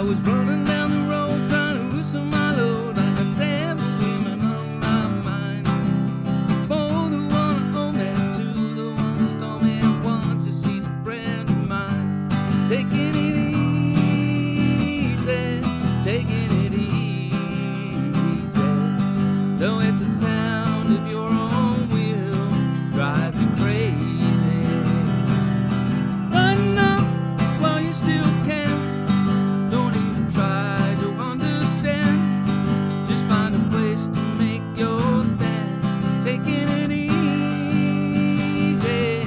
was running down the road trying to loosen my load. I got several women on my mind. For the one I own that to the one who stole me once, she's a friend of mine. Taking it easy, taking it easy. Don't let the sound of your own will drive you crazy. Button up while you still can. Don't even try to understand. Just find a place to make your stand. Taking it easy.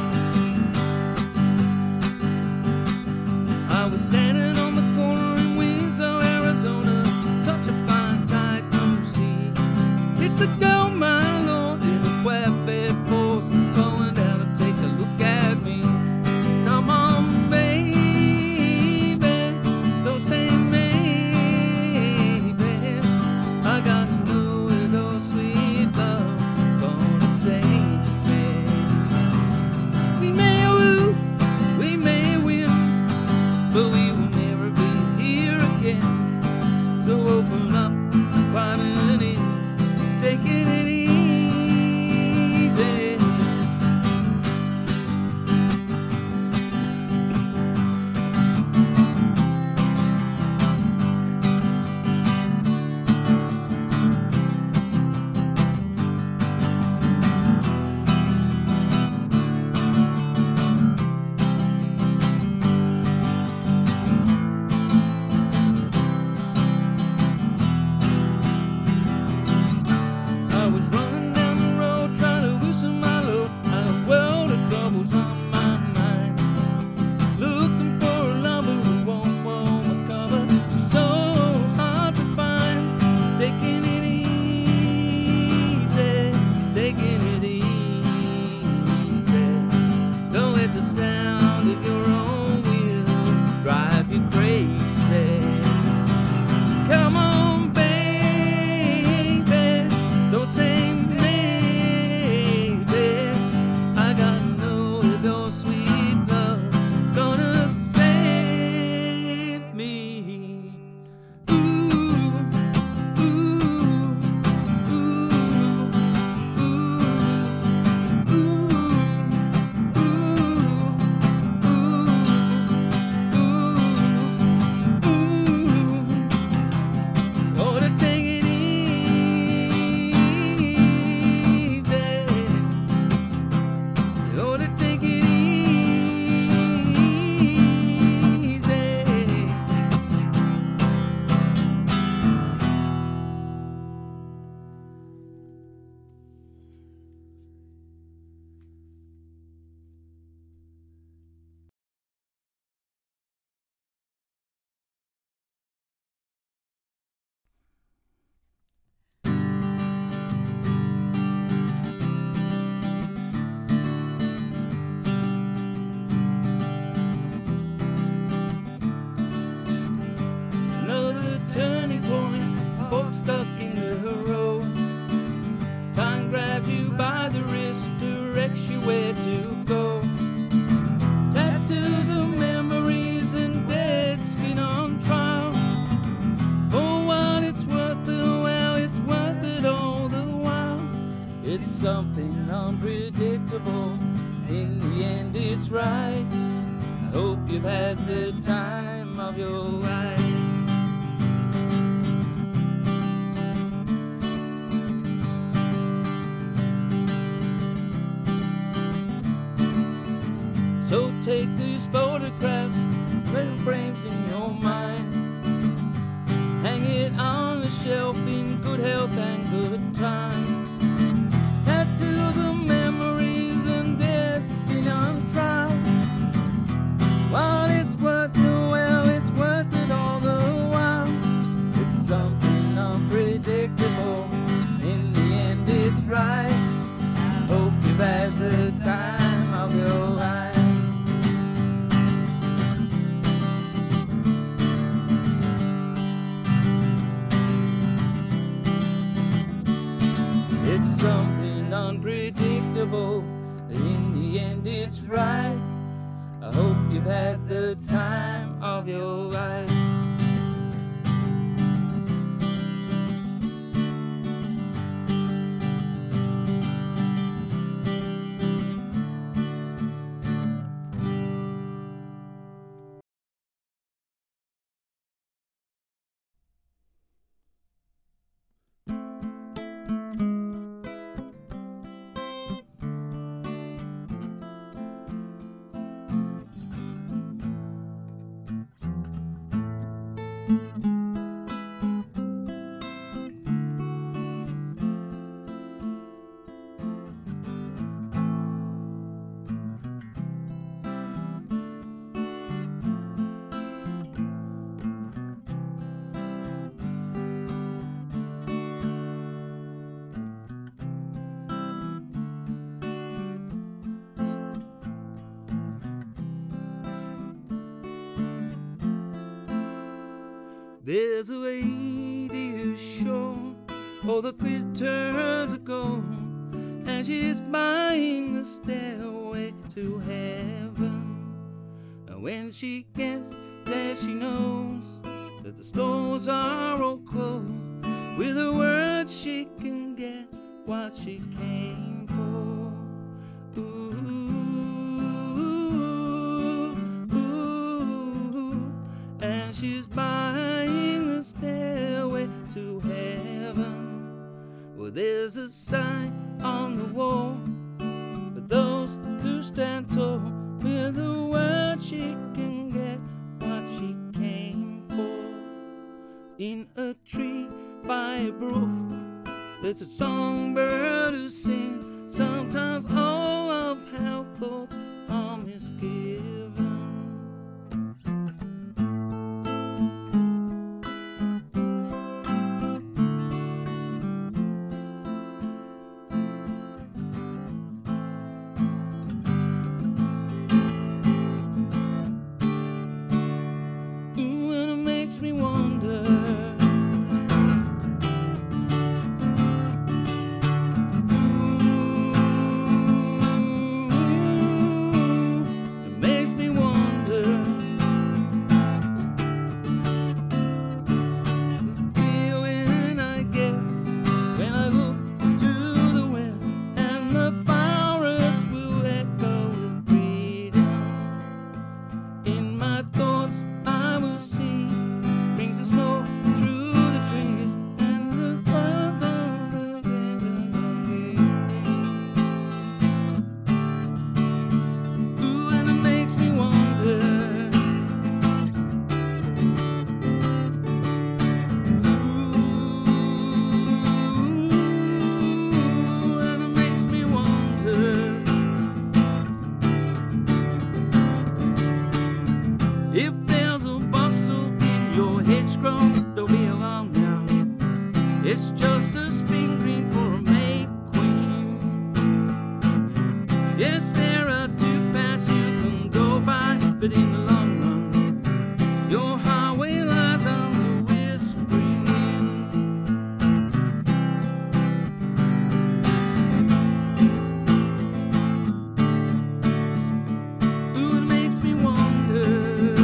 I was standing on the corner in Winslow, Arizona. Such a fine sight to see. It's a girl, my lord, in a flatbed Ford, slowing down to take a look at me. Come on, baby, don't say maybe. I gotta know if your sweet love is gonna save me. We may lose, we may win, but we will never be here again. So open up, climbing in, taking it easy. I was running down the road trying to loosen my load. I had a world of troubles on my mind. Looking for a lover who won't want my cover. She's so hard to find. Taking it easy, taking it easy. Don't let the sound of your own will drive you crazy. Come on, baby, don't say maybe. I gotta know if your sweet love gonna save me. Ooh, ooh, ooh, ooh, ooh, ooh, ooh, ooh. Oh, to take it easy. Oh, to take it easy. Another turning point, fork stuck in the road. Time grabs you by the wrist, directs you where to go. Tattoos of memories and dead skin on trial. For what it's worth, well, it's worth it all the while. It's something unpredictable. In the end, it's right. I hope you've had the time of your life. So take these photographs, little frames in your mind. Hang it on the shelf in good health and good time. Tattoos of memories and dead skin on trial. While it's worth it, well, it's worth it all the while. It's something unpredictable. In the end, it's right. I hope you've had the time of your life. It's something unpredictable. In the end, it's right. I hope you've had the time of your life. There's a way to your shore, all the critters are gone, and she's buying the stairway to heaven. And when she gets there, she knows that the stores are all closed. With a word, she can get what she came for. And she's buying the stairway to heaven. Well, there's a sign on the wall for those who stand tall. With a word she can get what she came for. In a tree by a brook, there's a songbird who sings. Sometimes all of her thoughts are misgiven. Me wonder, it makes me wonder, the feeling I get when I look to the west, and the forest will echo with freedom. In my thoughts I will see brings the smoke through the trees and the clouds of the wind. Ooh, and it makes me wonder. Ooh, and it makes me wonder if there's a bustle your head's grown, don't be alarmed now. It's just a spring green for a May Queen. Yes, there are two paths you can go by, but in the long run, your highway lies on the whispering wind. Ooh, it makes me wonder.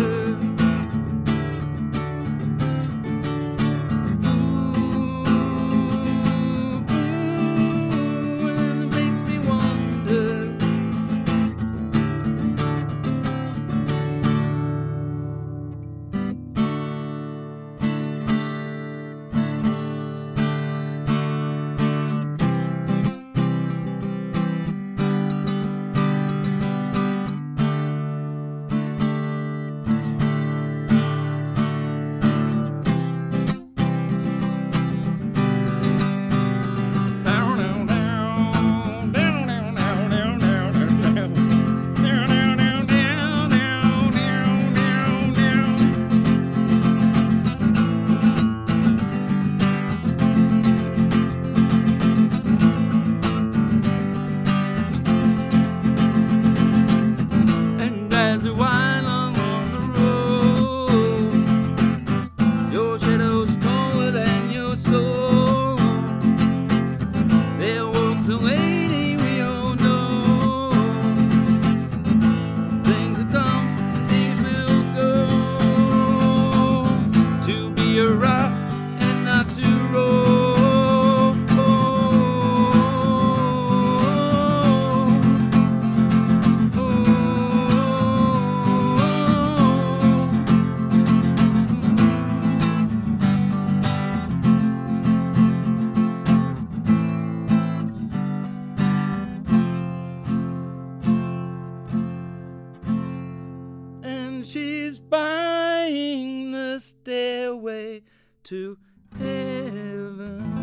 She's buying the stairway to heaven.